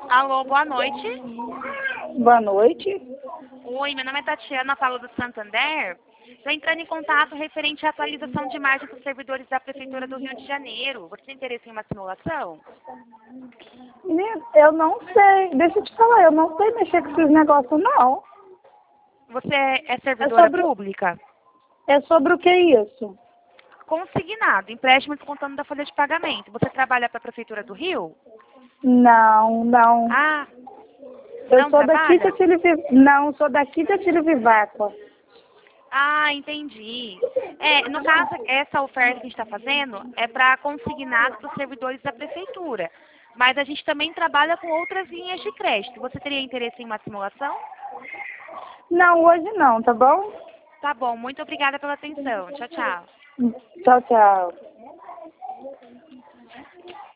Alô, boa noite. Boa noite. Oi, meu nome é Tatiana, falo do Santander. Estou entrando em contato referente à atualização de imagem dos servidores da Prefeitura do Rio de Janeiro. Você tem interesse em uma simulação? Menina, eu não sei. Deixa eu te falar, eu não sei mexer com esses negócios, não. Você é servidora pública? É sobre o que isso? Consignado, empréstimo descontando da folha de pagamento. Você trabalha para a Prefeitura do Rio? Não, não. Ah, Eu não sou daqui trabalha? Não, sou daqui de Atílio Vivaco. Ah, entendi. No caso, essa oferta que a gente está fazendo é para consignados dos servidores da Prefeitura. Mas a gente também trabalha com outras linhas de crédito. Você teria interesse em uma simulação? Não, hoje não, tá bom? Tá bom, muito obrigada pela atenção. Tchau, tchau. Tchau, tchau.